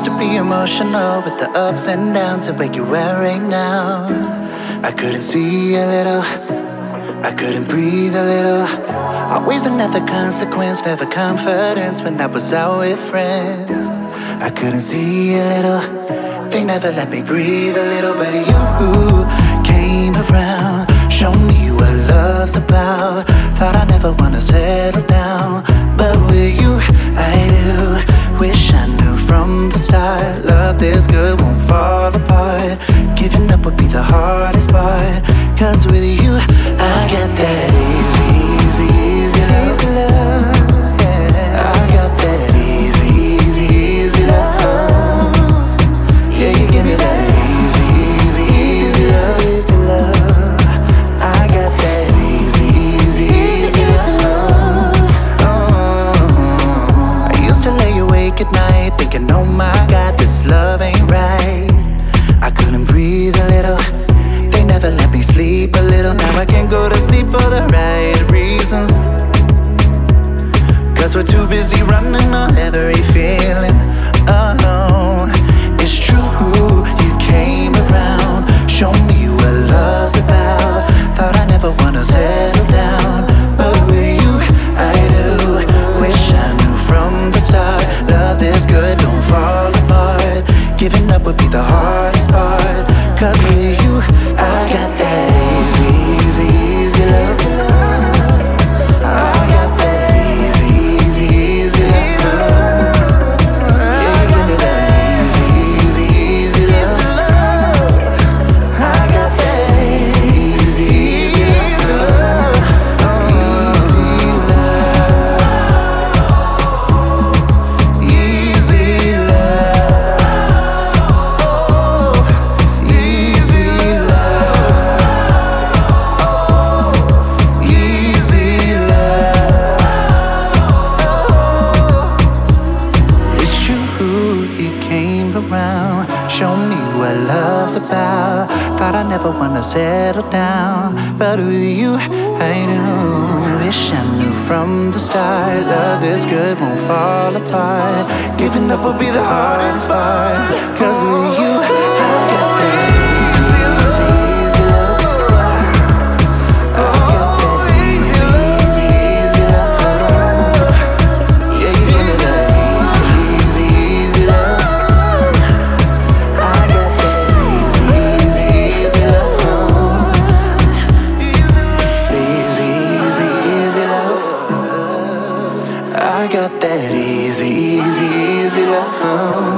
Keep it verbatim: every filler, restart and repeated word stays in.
to be emotional with the ups and downs and where you at right now. I couldn't see a little, I couldn't breathe a little. Always another consequence, never confidence when I was out with friends. I couldn't see a little, they never let me breathe a little. But you came around, showed me what love's about. Thought I never wanna settle down, but with you I do. Wish I knew from the start, love this good won't fall apart. Giving up would be the hardest part, cause with you I got that easy, easy, easy love. Yeah, I got that easy, easy, easy love. Yeah, you give me that easy, easy, easy love, easy love. I got that easy, easy, easy love. Oh, I used to lay awake at night thinking, oh my God, this love ain't right. I couldn't breathe a little, they never let me sleep a little. Now I can't go to sleep for the right reasons, cause we're too busy running on every feeling. Oh no, it's true, you came around, showed me what love's about. Thought I never wanna settle down, but with you I do. Wish I knew from the start, love this good don't fall apart. Giving up would be the hardest part, cause with you I got that easy, easy, easy love. I got that easy, easy, easy love. Yeah, you give me that easy, easy, easy love. I got that easy, easy, easy love. Easy love. Easy love. Oh, easy around, show me what love's about. Thought I never wanna settle down, but with you I do. Wish I knew from the start, love this good won't fall apart. Giving up would be the hardest part, cause with you I've got that easy, easy, easy love. Oh, easy, easy, easy love. Yeah, you give me that easy, easy, easy love. I got that easy, easy, easy love.